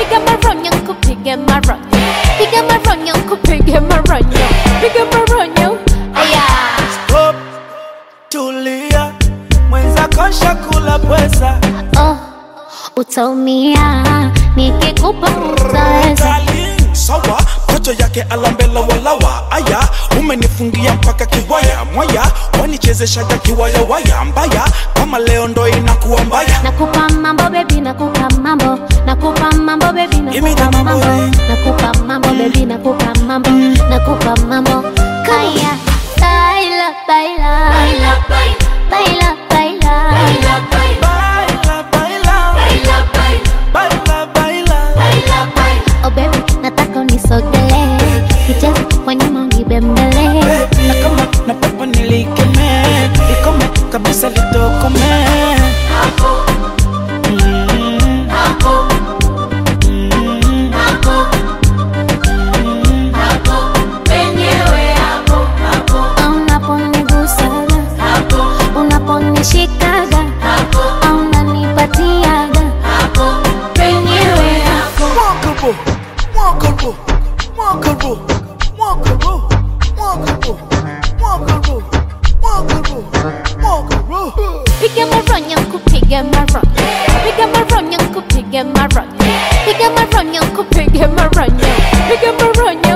piga maronyo kupige maronyo, piga maronyo kupige maronyo, piga maronyo. Aya. Stop, tulia, mwenza kosha kula pweza. Oh, utaumia, nikikupa utaweza. Sawa, kocho yake alambela walawa. Aya, umenifungia mpaka kiwaya. Mwaya, wanichezeshaga kiwaya waya. Mbaya, kama leo ndo inakuwa mbaya. Nakupa mambo baby, nakupa mambo. Nakupa mambo baby, nakupa mambo. Nakupa mambo baby, nakupa mambo. Nakupa mambo. Kaya, baila, baila. Baila, baila. Baila, baila. Baila, baila. Baila, baila. Baila, baila. Oh baby, nataka unisogele, kicheze kwa nyuma unibembele. Na kama na pepo nilikeme, ikome kabisa litokome. Hapo, hapo, hapo, hapo, penyewe hapo, hapo. Unaponigusaga, hapo. Unaponishikaga, hapo. Unanipatiaga, hapo, penyewe hapo. Walkable, walkable, walkable, walkable, walkable, walkable, walkable, walkable. Piga maronyo kupige maronyo, piga maronyo kupige maronyo, piga maronyo kupige maronyo, piga maronyo.